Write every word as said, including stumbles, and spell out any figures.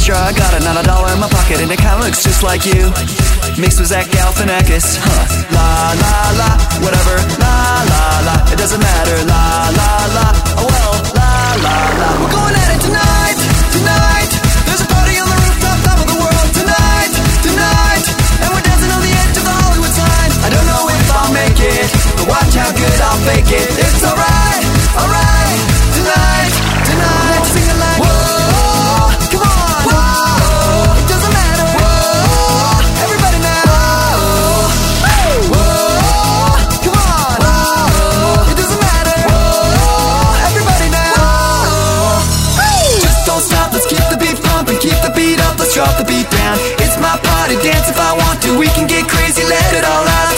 extra, I got another dollar in my pocket and it kinda looks just like you. Mixed with Zach Galifianakis, huh? La la la, whatever, la la la, it doesn't matter, la la la, oh well, la la la. We're going at it tonight, tonight. There's a party on the rooftop, top of the world tonight, tonight. And we're dancing on the edge of the Hollywood sign. I don't know if I'll make it, but watch how good I'll fake it. It's alright, alright, tonight, tonight. Sing it like, whoa, come on, whoa, it doesn't matter, whoa, everybody now, whoa, whoa, come on, whoa, it doesn't matter, whoa, everybody now, whoa. Just don't stop, let's keep the beat pumping, keep the beat up, let's drop the beat down. It's my party, dance if I want to, we can get crazy, let it all out.